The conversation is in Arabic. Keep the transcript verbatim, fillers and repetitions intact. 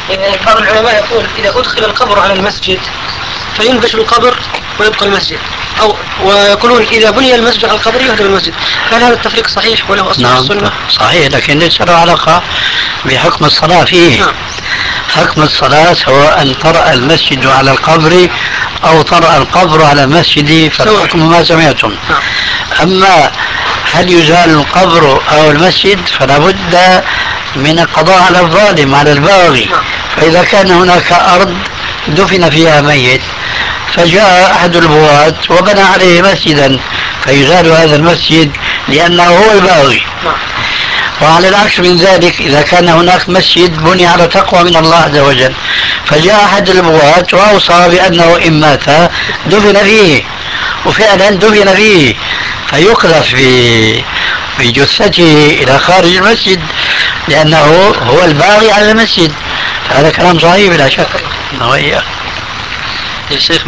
بعض العلماء يقول إذا أدخل القبر على المسجد فينبش القبر ويبقى المسجد، أو ويقولون إذا بني المسجد على القبر يهدم المسجد. هل هذا التفريق صحيح وله أصل في السنة؟ نعم صحيح، لكن ليس له علاقة بحكم الصلاة فيه. نعم. حكم الصلاة سواء أن طرأ المسجد على القبر أو طرأ القبر على المسجد فالحكم ما سمعتم. نعم. أما هل يزال القبر أو المسجد فلا بد من القضاء على الظالم على الباغي. نعم. فإذا كان هناك أرض دفن فيها ميت فجاء أحد البغاة وبنى عليه مسجدا فيزال هذا المسجد لأنه هو الباغي. نعم. وعلى العكس من ذلك إذا كان هناك مسجد بني على تقوى من الله عز وجل فجاء أحد البغاة وأوصى بأنه إن مات دفن فيه، وفعلا دفن فيه، فيقذف بجثته إلى خارج المسجد لأنه هو الباغي على المسجد. هذا كلام صحيح بلا شك. يا شيخ